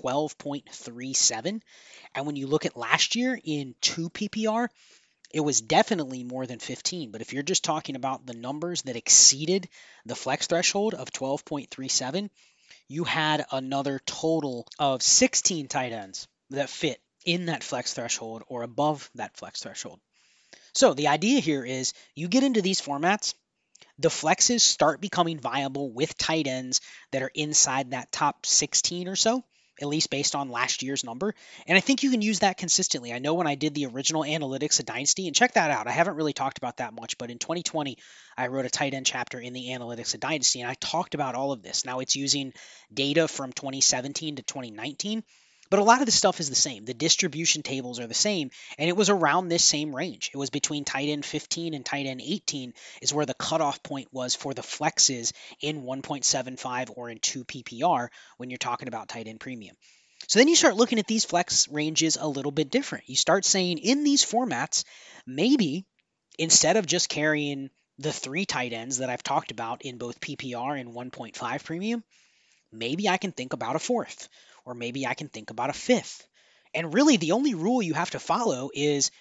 12.37. And when you look at last year in 2 PPR, it was definitely more than 15. But if you're just talking about the numbers that exceeded the flex threshold of 12.37, you had another total of 16 tight ends that fit in that flex threshold or above that flex threshold. So the idea here is you get into these formats, the flexes start becoming viable with tight ends that are inside that top 16 or so, at least based on last year's number. And I think you can use that consistently. I know when I did the original analytics of Dynasty, and check that out, I haven't really talked about that much, but in 2020, I wrote a tight end chapter in the analytics of Dynasty, and I talked about all of this. Now it's using data from 2017 to 2019. But a lot of the stuff is the same. The distribution tables are the same, and it was around this same range. It was between tight end 15 and tight end 18 is where the cutoff point was for the flexes in 1.75 or in 2 PPR when you're talking about tight end premium. So then you start looking at these flex ranges a little bit different. You start saying in these formats, maybe instead of just carrying the 3 tight ends that I've talked about in both PPR and 1.5 premium, maybe I can think about a 4th. Or maybe I can think about a 5th. And really the only rule you have to follow is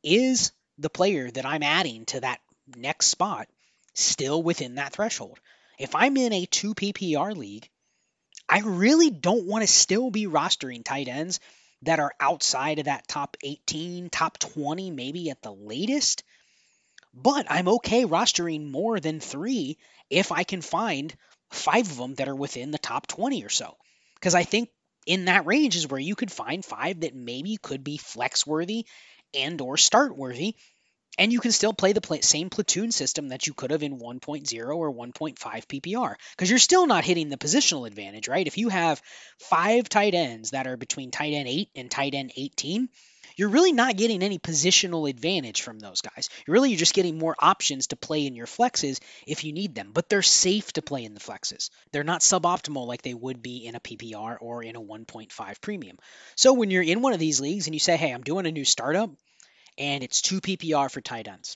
the player that I'm adding to that next spot still within that threshold? If I'm in a 2 PPR league, I really don't want to still be rostering tight ends that are outside of that top 18, top 20, maybe at the latest. But I'm okay rostering more than 3 if I can find 5 of them that are within the top 20 or so. Because I think in that range is where you could find 5 that maybe could be flex worthy and or start worthy. And you can still play the same platoon system that you could have in 1.0 or 1.5 PPR. Because you're still not hitting the positional advantage, right? If you have 5 tight ends that are between tight end 8 and tight end 18, you're really not getting any positional advantage from those guys. You're just getting more options to play in your flexes if you need them, but they're safe to play in the flexes. They're not suboptimal like they would be in a PPR or in a 1.5 premium. So when you're in one of these leagues and you say, hey, I'm doing a new startup and it's 2 PPR for tight ends,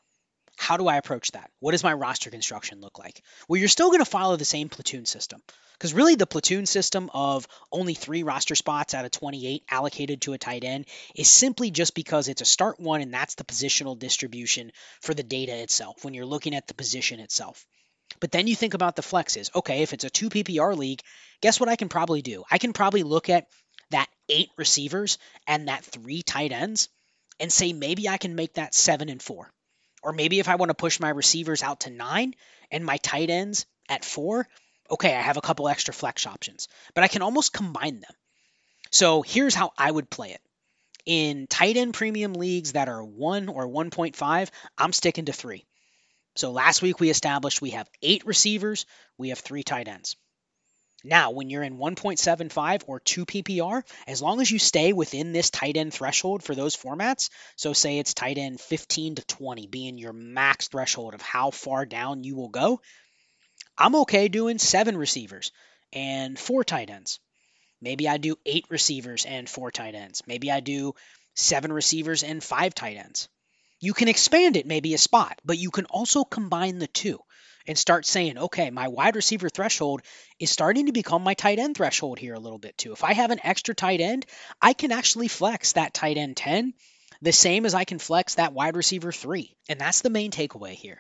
how do I approach that? What does my roster construction look like? Well, you're still going to follow the same platoon system. Because really the platoon system of only 3 roster spots out of 28 allocated to a tight end is simply just because it's a start one and that's the positional distribution for the data itself when you're looking at the position itself. But then you think about the flexes. Okay, if it's a 2 PPR league, guess what I can probably do? I can probably look at that 8 receivers and that 3 tight ends and say maybe I can make that 7 and 4. Or maybe if I want to push my receivers out to 9 and my tight ends at 4, okay, I have a couple extra flex options, but I can almost combine them. So here's how I would play it. In tight end premium leagues that are 1 or 1.5, I'm sticking to 3. So last week we established we have 8 receivers, we have 3 tight ends. Now, when you're in 1.75 or 2 PPR, as long as you stay within this tight end threshold for those formats, so say it's tight end 15 to 20 being your max threshold of how far down you will go, I'm okay doing 7 receivers and 4 tight ends. Maybe I do 8 receivers and 4 tight ends. Maybe I do 7 receivers and 5 tight ends. You can expand it maybe a spot, but you can also combine the 2 and start saying, okay, my wide receiver threshold is starting to become my tight end threshold here a little bit too. If I have an extra tight end, I can actually flex that tight end 10 the same as I can flex that wide receiver 3. And that's the main takeaway here.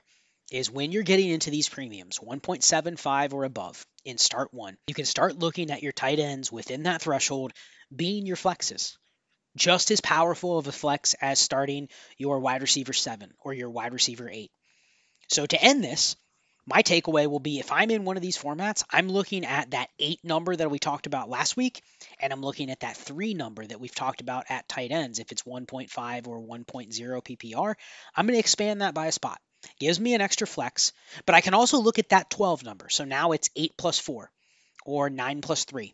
is when you're getting into these premiums, 1.75 or above in start one, you can start looking at your tight ends within that threshold being your flexes. Just as powerful of a flex as starting your wide receiver 7 or your wide receiver 8. So to end this, my takeaway will be if I'm in one of these formats, I'm looking at that 8 number that we talked about last week, and I'm looking at that 3 number that we've talked about at tight ends. If it's 1.5 or 1.0 PPR, I'm going to expand that by a spot. Gives me an extra flex, but I can also look at that 12 number. So now it's 8 plus 4, or 9 plus 3,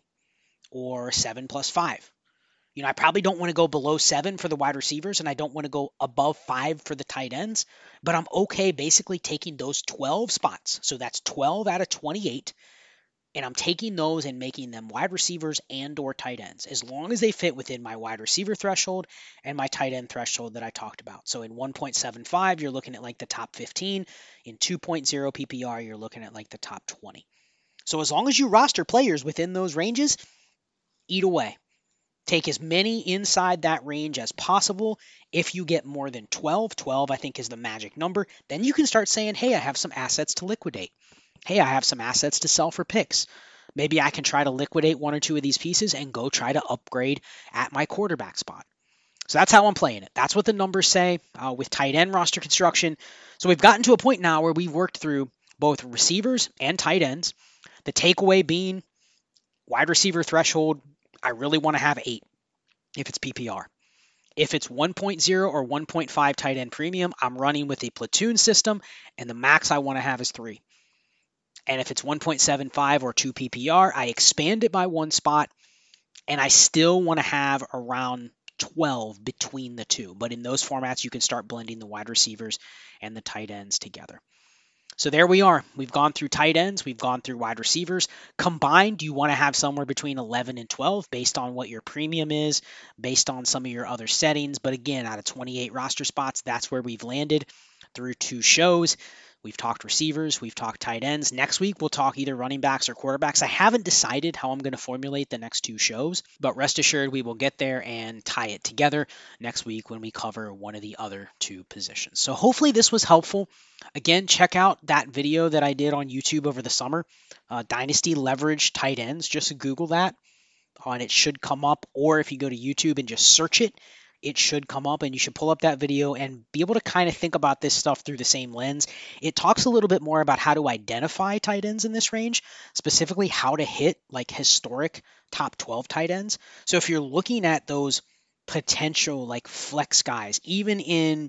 or 7 plus 5. I probably don't want to go below 7 for the wide receivers, and I don't want to go above 5 for the tight ends, but I'm okay basically taking those 12 spots. So that's 12 out of 28, and I'm taking those and making them wide receivers and or tight ends, as long as they fit within my wide receiver threshold and my tight end threshold that I talked about. So in 1.75, you're looking at like the top 15. In 2.0 PPR, you're looking at like the top 20. So as long as you roster players within those ranges, eat away. Take as many inside that range as possible. If you get more than 12 I think is the magic number, then you can start saying, hey, I have some assets to liquidate. Hey, I have some assets to sell for picks. Maybe I can try to liquidate 1 or 2 of these pieces and go try to upgrade at my quarterback spot. So that's how I'm playing it. That's what the numbers say with tight end roster construction. So we've gotten to a point now where we've worked through both receivers and tight ends. The takeaway being wide receiver threshold, I really want to have 8 if it's PPR. If it's 1.0 or 1.5 tight end premium, I'm running with a platoon system, and the max I want to have is 3. And if it's 1.75 or 2 PPR, I expand it by 1 spot, and I still want to have around 12 between the two. But in those formats, you can start blending the wide receivers and the tight ends together. So there we are. We've gone through tight ends. We've gone through wide receivers. Combined, you want to have somewhere between 11 and 12 based on what your premium is, based on some of your other settings. But again, out of 28 roster spots, that's where we've landed through 2 shows. We've talked receivers. We've talked tight ends. Next week, we'll talk either running backs or quarterbacks. I haven't decided how I'm going to formulate the next 2 shows, but rest assured we will get there and tie it together next week when we cover one of the other 2 positions. So hopefully this was helpful. Again, check out that video that I did on YouTube over the summer, Dynasty Leverage Tight Ends. Just Google that, and it should come up. Or if you go to YouTube and just search it, it should come up, and you should pull up that video and be able to kind of think about this stuff through the same lens. It talks a little bit more about how to identify tight ends in this range, specifically how to hit like historic top 12 tight ends. So if you're looking at those potential like flex guys, even in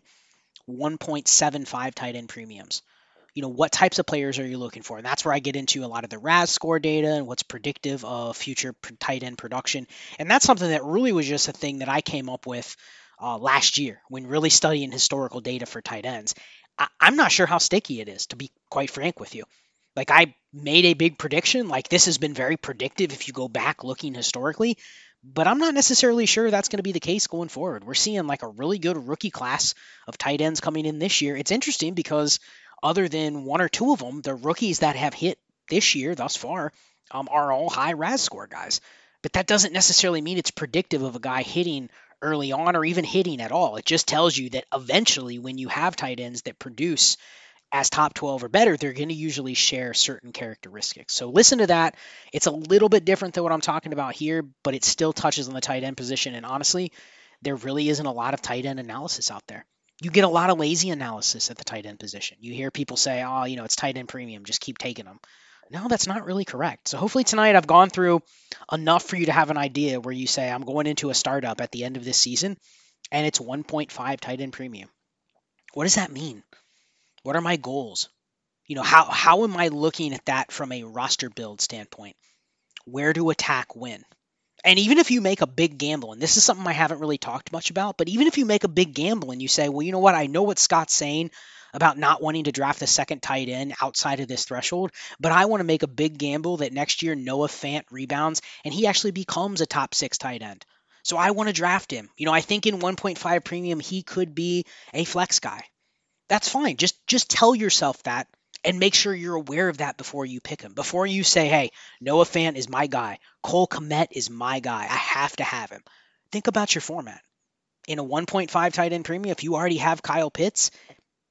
1.75 tight end premiums, what types of players are you looking for? And that's where I get into a lot of the RAS score data and what's predictive of future tight end production. And that's something that really was just a thing that I came up with last year when really studying historical data for tight ends. I'm not sure how sticky it is, to be quite frank with you. Like, I made a big prediction, like this has been very predictive if you go back looking historically, but I'm not necessarily sure that's going to be the case going forward. We're seeing like a really good rookie class of tight ends coming in this year. It's interesting because other than 1 or 2 of them, the rookies that have hit this year thus far are all high RAS score guys. But that doesn't necessarily mean it's predictive of a guy hitting early on or even hitting at all. It just tells you that eventually when you have tight ends that produce as top 12 or better, they're going to usually share certain characteristics. So listen to that. It's a little bit different than what I'm talking about here, but it still touches on the tight end position. And honestly, there really isn't a lot of tight end analysis out there. You get a lot of lazy analysis at the tight end position. You hear people say, oh, it's tight end premium, just keep taking them. No, that's not really correct. So hopefully tonight I've gone through enough for you to have an idea where you say, I'm going into a startup at the end of this season, and it's 1.5 tight end premium. What does that mean? What are my goals? How am I looking at that from a roster build standpoint? Where to attack when? And even if you make a big gamble, and this is something I haven't really talked much about, but even if you make a big gamble and you say, well, you know what, I know what Scott's saying about not wanting to draft the second tight end outside of this threshold, but I want to make a big gamble that next year Noah Fant rebounds and he actually becomes a top 6 tight end. So I want to draft him. I think in 1.5 premium, he could be a flex guy. That's fine. Just tell yourself that and make sure you're aware of that before you pick him. Before you say, hey, Noah Fant is my guy. Cole Kmet is my guy. I have to have him. Think about your format. In a 1.5 tight end premium, if you already have Kyle Pitts,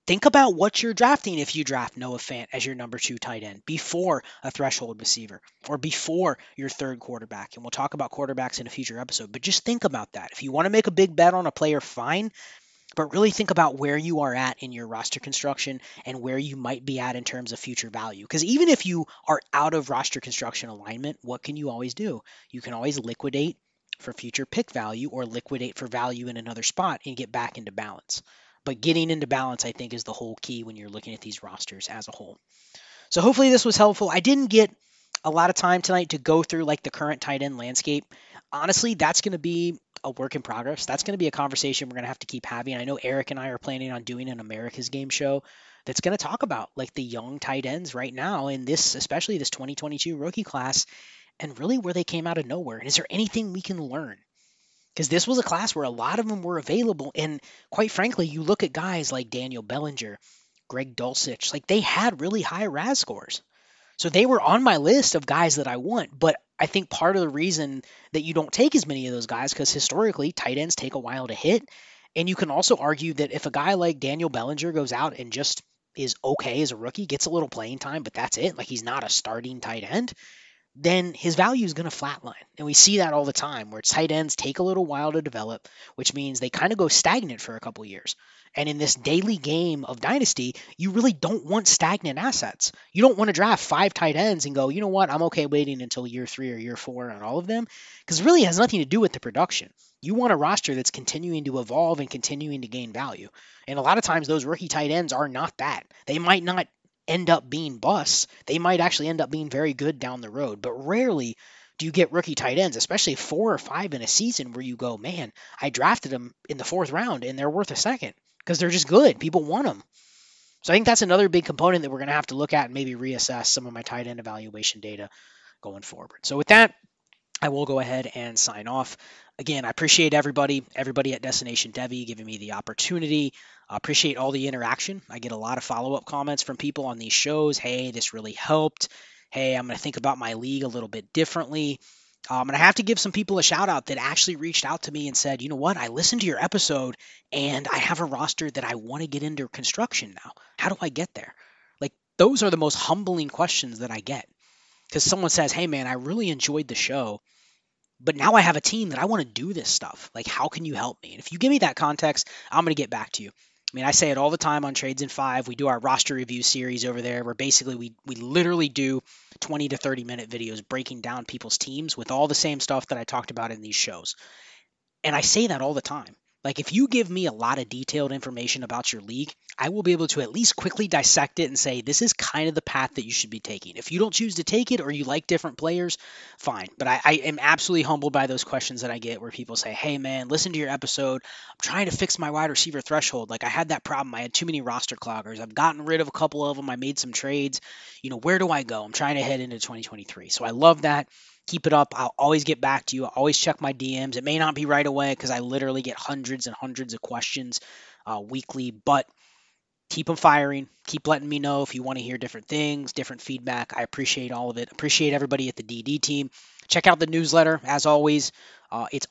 Think about what you're drafting if you draft Noah Fant as your number 2 tight end before a threshold receiver or before your third quarterback. And we'll talk about quarterbacks in a future episode, but just think about that. If you want to make a big bet on a player, fine, but really think about where you are at in your roster construction and where you might be at in terms of future value. Because even if you are out of roster construction alignment, what can you always do? You can always liquidate for future pick value or liquidate for value in another spot and get back into balance. But getting into balance, I think, is the whole key when you're looking at these rosters as a whole. So hopefully this was helpful. I didn't get a lot of time tonight to go through like the current tight end landscape. Honestly, that's going to be a work in progress. That's going to be a conversation we're going to have to keep having. I know Eric and I are planning on doing an America's Game show that's going to talk about like the young tight ends right now in this, especially this 2022 rookie class, and really where they came out of nowhere. And is there anything we can learn? Because this was a class where a lot of them were available. And quite frankly, you look at guys like Daniel Bellinger, Greg Dulcich, like they had really high RAS scores. So they were on my list of guys that I want. But I think part of the reason that you don't take as many of those guys, because historically tight ends take a while to hit. And you can also argue that if a guy like Daniel Bellinger goes out and just is okay as a rookie, gets a little playing time, but that's it, like he's not a starting tight end, then his value is going to flatline. And we see that all the time where tight ends take a little while to develop, which means they kind of go stagnant for a couple years. And in this daily game of Dynasty, you really don't want stagnant assets. You don't want to draft 5 tight ends and go, you know what, I'm okay waiting until year 3 or year 4 on all of them, because it really has nothing to do with the production. You want a roster that's continuing to evolve and continuing to gain value. And a lot of times those rookie tight ends are not that. They might not end up being busts. They might actually end up being very good down the road, but rarely do you get rookie tight ends, especially 4 or 5 in a season where you go, man, I drafted them in the 4th round and they're worth a second because they're just good. People want them. So I think that's another big component that we're going to have to look at and maybe reassess some of my tight end evaluation data going forward. So with that, I will go ahead and sign off. Again, I appreciate everybody at Destination Devy giving me the opportunity. I appreciate all the interaction. I get a lot of follow-up comments from people on these shows. Hey, this really helped. Hey, I'm going to think about my league a little bit differently. And I have to give some people a shout out that actually reached out to me and said, you know what, I listened to your episode and I have a roster that I want to get into construction now. How do I get there? Like, those are the most humbling questions that I get. Because someone says, hey man, I really enjoyed the show, but now I have a team that I want to do this stuff. Like, how can you help me? And if you give me that context, I'm going to get back to you. I mean, I say it all the time on Trades in 5. We do our roster review series over there where basically we literally do 20 to 30 minute videos breaking down people's teams with all the same stuff that I talked about in these shows. And I say that all the time. Like, if you give me a lot of detailed information about your league, I will be able to at least quickly dissect it and say, this is kind of the path that you should be taking. If you don't choose to take it or you like different players, fine. But I am absolutely humbled by those questions that I get where people say, hey man, listen to your episode. I'm trying to fix my wide receiver threshold. Like, I had that problem. I had too many roster cloggers. I've gotten rid of a couple of them. I made some trades. You know, where do I go? I'm trying to head into 2023. So I love that. Keep it up. I'll always get back to you. I'll always check my DMs. It may not be right away because I literally get hundreds and hundreds of questions weekly, but keep them firing. Keep letting me know if you want to hear different things, different feedback. I appreciate all of it. Appreciate everybody at the DD team. Check out the newsletter. As always, it's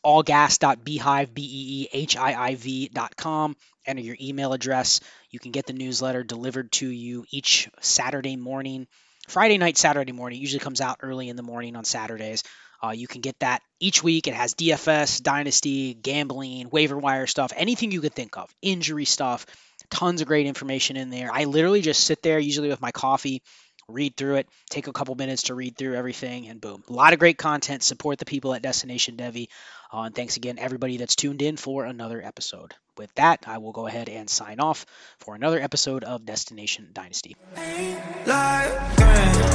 allgas.beehiiv.com. Enter your email address. You can get the newsletter delivered to you each Saturday morning. Friday night, Saturday morning. It usually comes out early in the morning on Saturdays. You can get that each week. It has DFS, Dynasty, gambling, waiver wire stuff, anything you could think of, injury stuff, tons of great information in there. I literally just sit there, usually with my coffee, read through it, take a couple minutes to read through everything, and boom. A lot of great content. Support the people at Destination Devy. And thanks again, everybody that's tuned in for another episode. With that, I will go ahead and sign off for another episode of Destination Dynasty.